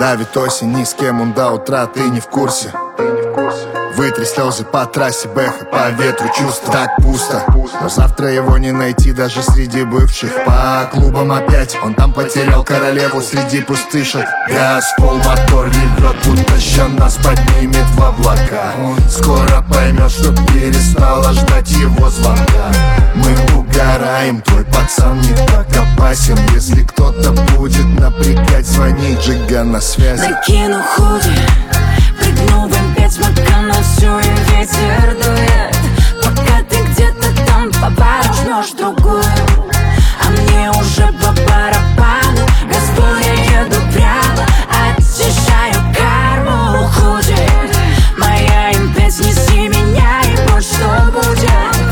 Давит осень, ни с кем он до утра, ты не в курсе. Вытри слезы по трассе, бэха, по ветру чувства. Так пусто, но завтра его не найти даже среди бывших. По клубам опять, он там потерял королеву среди пустышек. Газ, пол, мотор ревет, будто ща нас поднимет в облака. Он скоро поймет, что перестала ждать его звонка. Мы угораем, твой пацан не так опасен. Если кто-то будет напрягать, звони, Джига на связи. Накину худи, прыгну в М5 Макан на всю, и ветер дует. Пока ты где-то там по бару жмешь другую, а мне уже по барабану. Газпол, я еду прямо, очищаю карму. Худи, моя М5, неси меня, и вот что будет.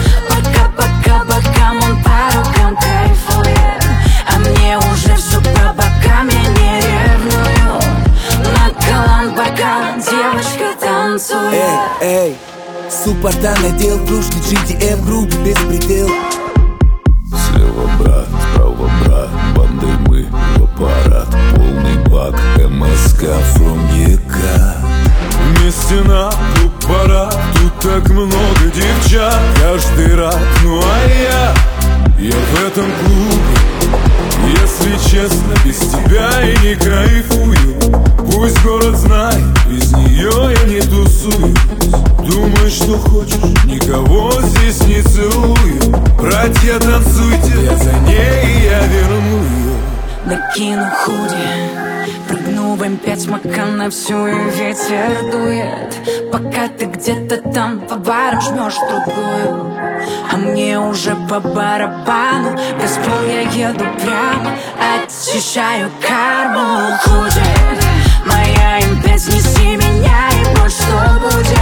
Пока он по рукам кайфует, а мне уже все по бокам, я не ревную. Накалан бокал, девочка танцует. Эй, суппорта надел, кружки GTM, грубый беспредел. Слева брат, справа брат, бандой мы в аппарат. Полный бак, МСК from ЕК. Вместе на клуб пора, тут так много девчат. Каждый рад, ну а я в этом клубе. Если честно, без тебя я не кайфую. Пусть город знает, без нее я не тусуюсь. Думаешь, что хочешь, никого здесь не целую. Братья, танцуйте, я за ней, я верну ее. Накину худи, прыгну в М5 Макан на всю, и ветер дует. Пока ты где-то там по барам жмешь другую, а мне уже по барабану. Газпол, я еду прямо, очищаю карму. Худи, моя М5, неси меня, и вот что будет.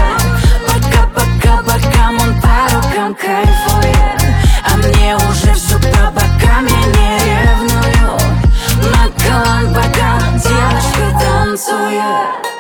Пока он по рукам кайфует, а мне уже все по бокам, я не ревную. Накалан бокал, девочка танцует.